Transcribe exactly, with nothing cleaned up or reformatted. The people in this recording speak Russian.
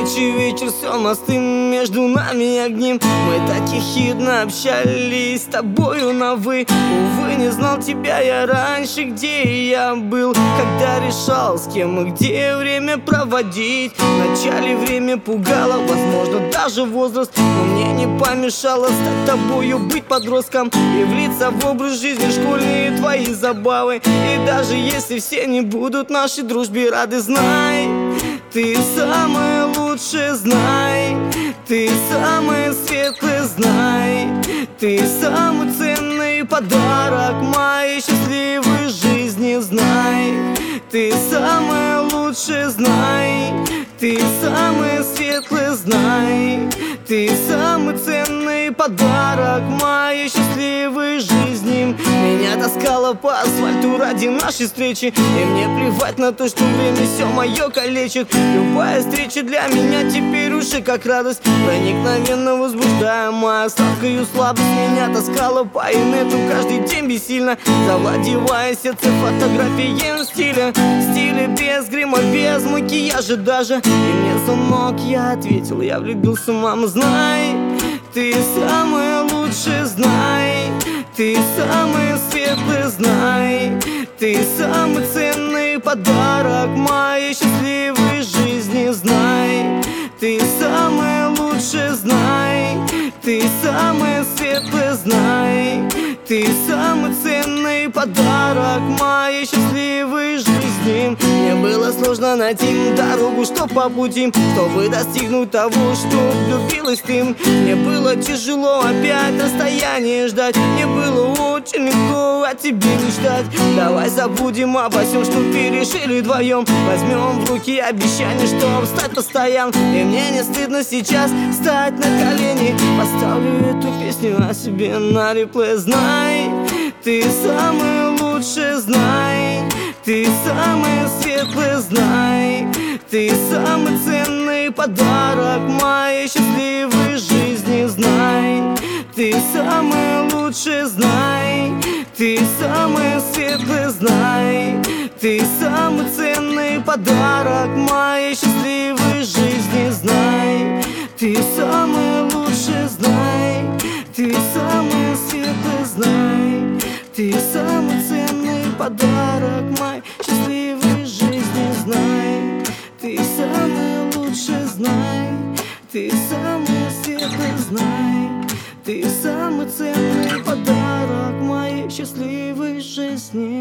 встречи вечер, все мосты между нами огнем. Мы так ехидно общались с тобою на вы. Увы, не знал тебя я раньше, где я был, когда решал, с кем и где время проводить. Вначале время пугало, возможно, даже возраст, но мне не помешало стать тобою, быть подростком и влиться в образ жизни, школьные твои забавы. И даже если все не будут нашей дружбе рады, знай, ты самое лучшее, знай, ты самое светлое, знай, ты самый ценный подарок моей счастливой жизни, знай, ты самое лучшее, знай, ты самое светлое, знай, ты самый ценный подарок моей счастливой жизни. Меня таскало по асфальту ради нашей встречи, и мне плевать на то, что время все мое калечит. Любая встреча для меня теперь уже как радость, проникновенно возбуждаемая сладкою слабость. Меня таскало по инету каждый день бессильно, завладевая сердце фотографией стиля. Стиля без грима, без макияжа даже. И мне звонок, я ответил, я влюбился, мама, знай, ты самое лучшее, знай, ты самое светлое, знай, ты самый ценный подарок моей счастливой жизни, знай, ты самое лучшее, знай, ты самое светлое, знай, ты самый ценный подарок моей счастливой жизни. Мне было сложно найти дорогу, что по пути, чтобы достигнуть того, что влюбилась ты. Мне было тяжело опять расстояние ждать, мне было очень легко о тебе мечтать. Давай забудем обо всем, что пережили вдвоем, возьмем в руки обещание, что стать постоянно. И мне не стыдно сейчас стать на колени, поставлю эту песню о себе на реплей. Знай, ты самое лучшее, знай, ты самое светлое, знай, ты самый ценный подарок моей счастливой жизни, знай, ты самое лучшее, знай, ты самое светлое, знай, ты самый ценный подарок моей счастливой жизни, знай, ты самое лучшее, знай, ты самое светлое, знай, ты самый ценный подарок моей счастливой жизни, знай, ты самое лучшее, знай, ты самое светлое, знай, ты самый ценный подарок моей счастливой жизни.